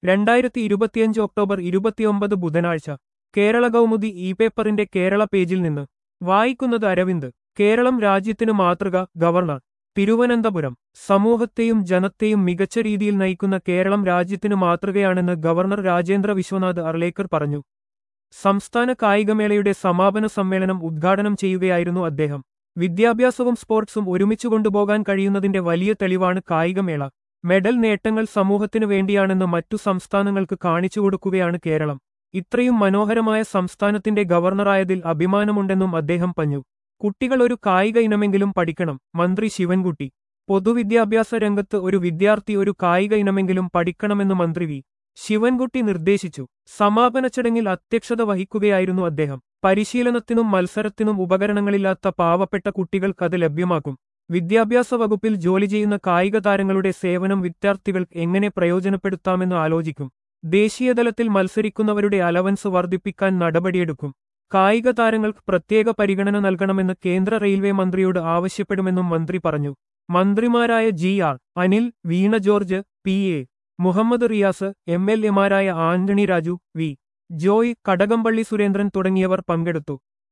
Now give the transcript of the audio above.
2025 October 29 ബുധനാഴ്ച Kerala Kaumudi E പേപ്പറിന്റെ കേരള പേജിൽ നിന്ന് വായിക്കുന്നത് അരവിന്ദ്. കേരളം രാജ്യത്തിനു മാതൃക, ഗവർണർ തിരുവനന്തപുരം. സമൂഹത്തെയും ജനത്തെയും മികച്ച രീതിയിൽ നയിക്കുന്ന കേരളം രാജ്യത്തിനു മാതൃകയാണെന്ന് ഗവർണർ രാജേന്ദ്ര വിശ്വനാഥ് അർലേക്കർ പറഞ്ഞു. സംസ്ഥാന കായികമേളയുടെ സമാപന സമ്മേളനം ഉദ്ഘാടനം ചെയ്യുകയായിരുന്നു അദ്ദേഹം. വിദ്യാഭ്യാസവും സ്പോർട്സും ഒരുമിച്ചു കൊണ്ടുപോകാൻ കഴിയുന്നതിന്റെ വലിയ തെളിവാണ് കായികമേള. മെഡൽ നേട്ടങ്ങൾ സമൂഹത്തിനു വേണ്ടിയാണെന്ന് മറ്റു സംസ്ഥാനങ്ങൾക്ക് കാണിച്ചുകൊടുക്കുകയാണ് കേരളം. ഇത്രയും മനോഹരമായ സംസ്ഥാനത്തിന്റെ ഗവർണറായതിൽ അഭിമാനമുണ്ടെന്നും അദ്ദേഹം പറഞ്ഞു. കുട്ടികൾ ഒരു കായിക ഇനമെങ്കിലും പഠിക്കണം. മന്ത്രി ശിവൻകുട്ടി. പൊതുവിദ്യാഭ്യാസ രംഗത്ത് ഒരു വിദ്യാർത്ഥി ഒരു കായിക ഇനമെങ്കിലും പഠിക്കണമെന്ന് മന്ത്രി വി. ശിവൻകുട്ടി നിർദ്ദേശിച്ചു. സമാപന ചടങ്ങിൽ അധ്യക്ഷത വഹിക്കുകയായിരുന്നു അദ്ദേഹം. പരിശീലനത്തിനും മത്സരത്തിനും ഉപകരണങ്ങളില്ലാത്ത പാവപ്പെട്ട കുട്ടികൾക്കത് ലഭ്യമാക്കും. വിദ്യാഭ്യാസ വകുപ്പിൽ ജോലി ചെയ്യുന്ന കായിക താരങ്ങളുടെ സേവനം വിദ്യാർത്ഥികൾക്ക് എങ്ങനെ പ്രയോജനപ്പെടുത്താമെന്ന് ആലോചിക്കും. ദേശീയതലത്തിൽ മത്സരിക്കുന്നവരുടെ അലവൻസ് വർദ്ധിപ്പിക്കാൻ നടപടിയെടുക്കും. കായിക താരങ്ങൾക്ക് പ്രത്യേക പരിഗണന നൽകണമെന്ന് കേന്ദ്ര റെയിൽവേ മന്ത്രിയോട് ആവശ്യപ്പെടുമെന്നും മന്ത്രി പറഞ്ഞു. മന്ത്രിമാരായ ജി.ആർ. അനിൽ, വീണ ജോർജ്, പി.എ. മുഹമ്മദ് റിയാസ്, എം.എൽ.എമാരായ ആന്റണി രാജു, വി. ജോയ്, കടകംപള്ളി സുരേന്ദ്രൻ തുടങ്ങിയവർ പങ്കെടുത്തു.